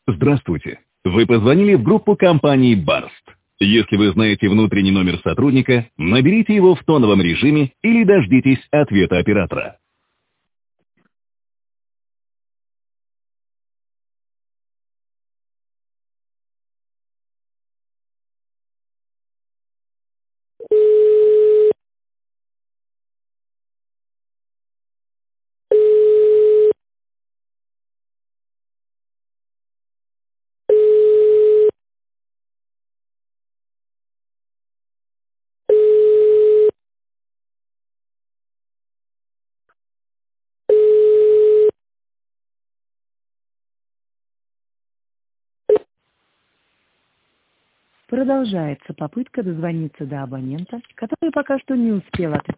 Здравствуйте. Вы позвонили в группу компании Барст. Если вы знаете внутренний номер сотрудника, наберите его в тоновом режиме или дождитесь ответа оператора. Продолжается попытка дозвониться до абонента, который пока что не успел ответить.